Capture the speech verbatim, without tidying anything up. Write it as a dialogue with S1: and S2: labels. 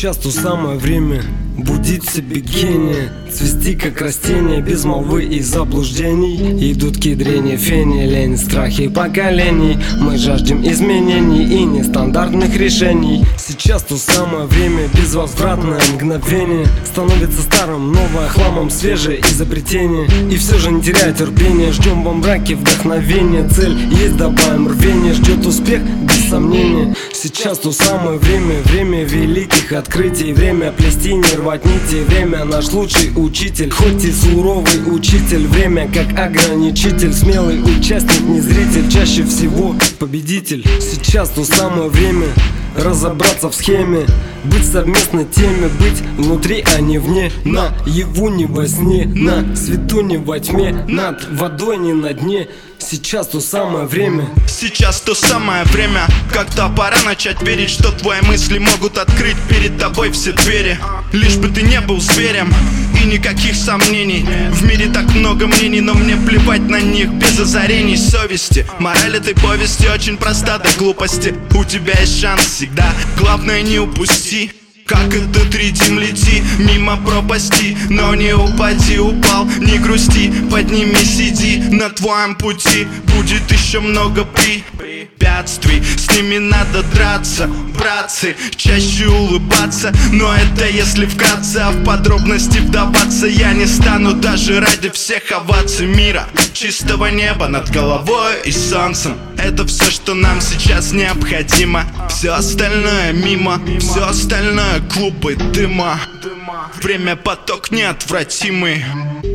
S1: Сейчас то самое время будить в себе гения, цвести как растение, без молвы и заблуждений. Идут кедрения, фени, лень, страхи поколений. Мы жаждем изменений и нестандартных решений. Сейчас то самое время, безвозвратное мгновение. Становится старым, новое хламом, свежее изобретение. И все же не теряя терпения, ждем во мраке вдохновения. Цель есть, добавим рвение, ждет успех без сомнения. Сейчас то самое время, время великих открытий. Время плести, не рвать нити, время наш лучший учитель. Хоть и суровый учитель, время как ограничитель. Смелый участник, не зритель, чаще всего победитель. Сейчас то самое время разобраться в схеме, быть в совместной теме, быть внутри, а не вне. Наяву, не во сне, на свету, не во тьме, над водой, не на дне. Сейчас то самое время.
S2: Сейчас то самое время, когда пора начать верить, что твои мысли могут открыть перед тобой все двери. Лишь бы ты не был зверем и никаких сомнений. В мире так много мнений, но мне плевать на них без озарений совести. Мораль этой повести очень проста до глупости. У тебя есть шанс всегда, главное не упусти. Как этот ритм, лети мимо пропасти, но не упади, упал, не грусти, поднимись, иди на твоем пути. Будет еще много препятствий, с ними надо драться, братцы, чаще улыбаться. Но это если вкратце, а в подробности вдаваться я не стану даже ради всех оваций мира. Чистого неба над головой и солнцем, это все, что нам сейчас необходимо. Все остальное мимо, все остальное клубы дыма. Время поток неотвратимый.